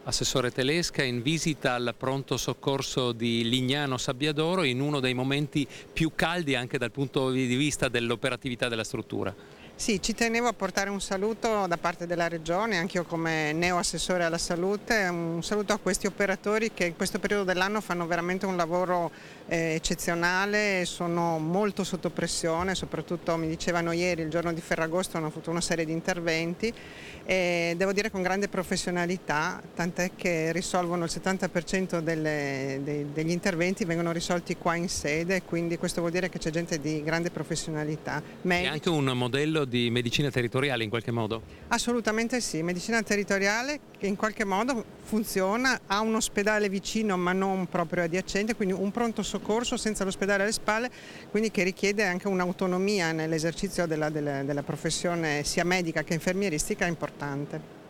Assessore Telesca, in visita al pronto soccorso di Lignano Sabbiadoro in uno dei momenti più caldi anche dal punto di vista dell'operatività della struttura. Sì, ci tenevo a portare un saluto da parte della Regione, anch'io come neo assessore alla salute, un saluto a questi operatori che in questo periodo dell'anno fanno veramente un lavoro eccezionale, sono molto sotto pressione, soprattutto mi dicevano ieri, il giorno di Ferragosto, hanno avuto una serie di interventi e devo dire con grande professionalità, tant'è che risolvono il 70% degli interventi, vengono risolti qua in sede, quindi questo vuol dire che c'è gente di grande professionalità. È anche un modello di medicina territoriale in qualche modo? Assolutamente sì, medicina territoriale che in qualche modo funziona, ha un ospedale vicino ma non proprio adiacente, quindi un pronto soccorso senza l'ospedale alle spalle, quindi che richiede anche un'autonomia nell'esercizio della professione sia medica che infermieristica importante.